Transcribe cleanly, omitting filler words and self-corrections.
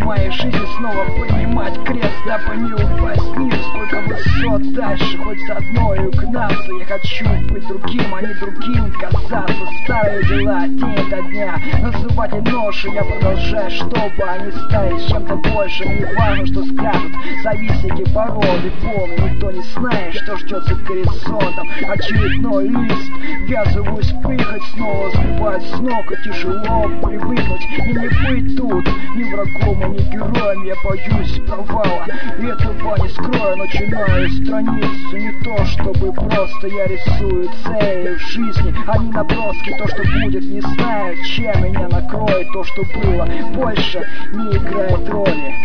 моей жизни снова поднимать крест, дабы не упасть ниже. Сколько высот дальше, хоть за одной угнаться. Я хочу быть другим, а не другим казаться. Старые дела, день ото дня, называть и ноши я продолжаю, чтобы они стали чем-то большим. Не важно, что скажут завистники породы. Помню, никто не знает, что ждет за горизонтом. Очередной лист, ввязываюсь в прихоть, снова сбивает с ног, и тяжело привыкнуть. Мне не быть тут ни врагом, а ни героем. Я боюсь провала, и этого не скрою. Начинаю страницу, не то чтобы просто я рисую цели в жизни, а не наброски. То, что будет, не знаю, чем меня накроет. То, что было, больше не играет роли.